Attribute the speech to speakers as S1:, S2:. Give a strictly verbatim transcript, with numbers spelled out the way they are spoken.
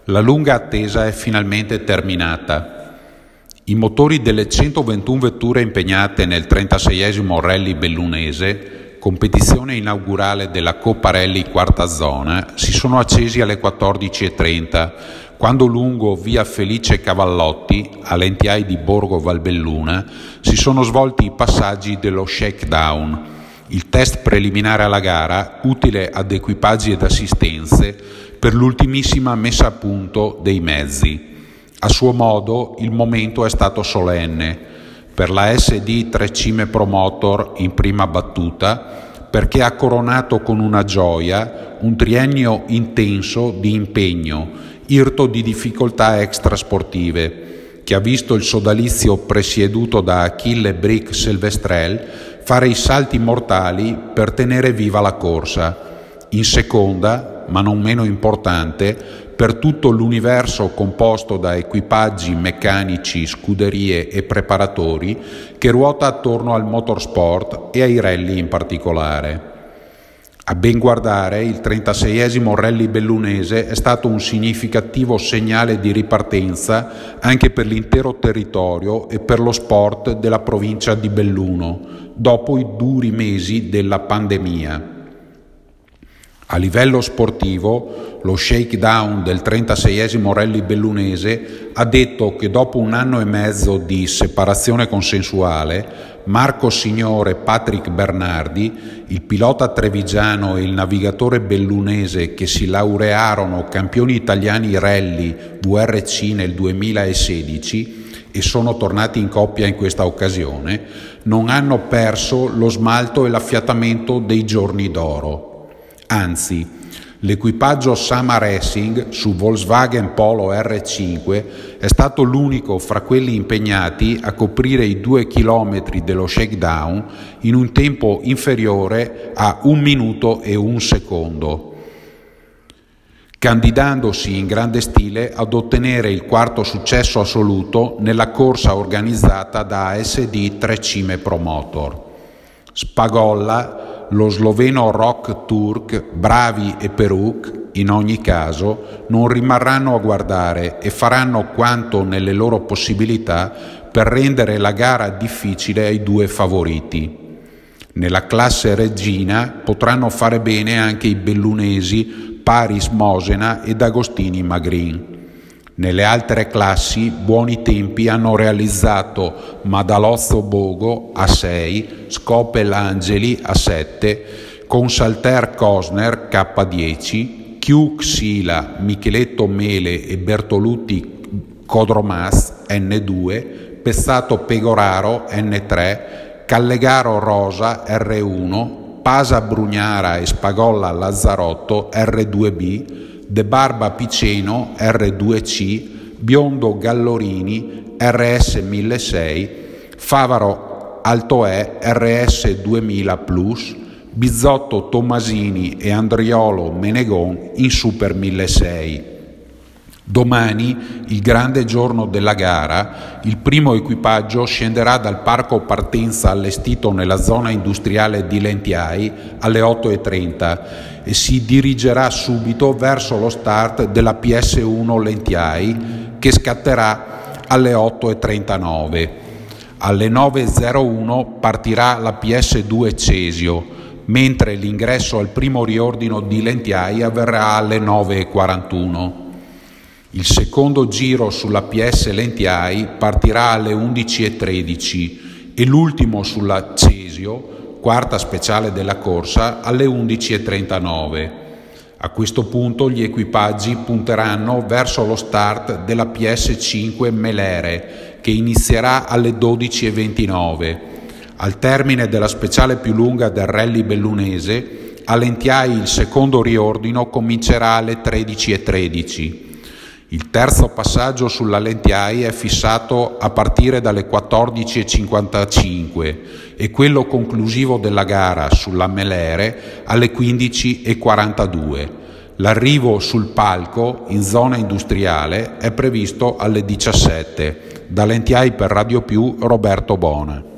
S1: La lunga attesa è finalmente terminata. I motori delle centoventuno vetture impegnate nel trentaseiesimo Rally Bellunese, competizione inaugurale della Coppa Rally Quarta Zona, si sono accesi alle quattordici e trenta, quando lungo via Felice Cavallotti, all'N T I di Borgo Valbelluna, si sono svolti i passaggi dello shakedown, il test preliminare alla gara utile ad equipaggi ed assistenze per l'ultimissima messa a punto dei mezzi. A suo modo il momento è stato solenne, per la S D Tre Cime Promotor in prima battuta, perché ha coronato con una gioia un triennio intenso di impegno, irto di difficoltà extrasportive, che ha visto il sodalizio presieduto da Achille Brick Silvestrel fare i salti mortali per tenere viva la corsa. In seconda, ma non meno importante, per tutto l'universo composto da equipaggi, meccanici, scuderie e preparatori che ruota attorno al motorsport e ai rally in particolare. A ben guardare, il trentaseiesimo Rally Bellunese è stato un significativo segnale di ripartenza anche per l'intero territorio e per lo sport della provincia di Belluno, dopo i duri mesi della pandemia. A livello sportivo, lo shakedown del trentaseiesimo Rally Bellunese ha detto che dopo un anno e mezzo di separazione consensuale, Marco Signore e Patrick Bernardi, il pilota trevigiano e il navigatore bellunese che si laurearono campioni italiani rally V R C nel duemilasedici e sono tornati in coppia in questa occasione, non hanno perso lo smalto e l'affiatamento dei giorni d'oro. Anzi, l'equipaggio Sama Racing su Volkswagen Polo R cinque è stato l'unico fra quelli impegnati a coprire i due chilometri dello shakedown in un tempo inferiore a un minuto e un secondo, candidandosi in grande stile ad ottenere il quarto successo assoluto nella corsa organizzata da A S D Tre Cime Promotor. Spagolla, lo sloveno Rock Turk, Bravi e Peruk, in ogni caso, non rimarranno a guardare e faranno quanto nelle loro possibilità per rendere la gara difficile ai due favoriti. Nella classe regina potranno fare bene anche i bellunesi Paris Mosena ed Agostini Magrin. Nelle altre classi buoni tempi hanno realizzato Madalozzo Bogo a sei, Scopel Angeli a sette, Consalter Cosner K dieci, Q Xila, Micheletto Mele e Bertolutti Codromaz N due, Pezzato Pegoraro N tre, Callegaro Rosa R uno, Pasa Brugnara e Spagolla Lazzarotto R due B, De Barba Piceno R due C, Biondo Gallorini R S milleseicento, Favaro Altoè R S duemila plus, Bizzotto Tommasini e Andriolo Menegon in Super milleseicento. Domani, il grande giorno della gara, il primo equipaggio scenderà dal parco partenza allestito nella zona industriale di Lentiai alle otto e trenta e si dirigerà subito verso lo start della P S uno Lentiai che scatterà alle otto e trentanove. Alle nove e zero uno partirà la P S due Cesio, mentre l'ingresso al primo riordino di Lentiai avverrà alle nove e quarantuno. Il secondo giro sulla P S Lentiai partirà alle undici e tredici e l'ultimo sulla Cesio, quarta speciale della corsa, alle undici e trentanove. A questo punto gli equipaggi punteranno verso lo start della P S cinque Melere, che inizierà alle dodici e ventinove. Al termine della speciale più lunga del Rally Bellunese, a Lentiai il secondo riordino comincerà alle tredici e tredici. Il terzo passaggio sulla Lentiai è fissato a partire dalle quattordici e cinquantacinque e quello conclusivo della gara sulla Melere alle quindici e quarantadue. L'arrivo sul palco in zona industriale è previsto alle diciassette. Da Lentiai per Radio Più, Roberto Bona.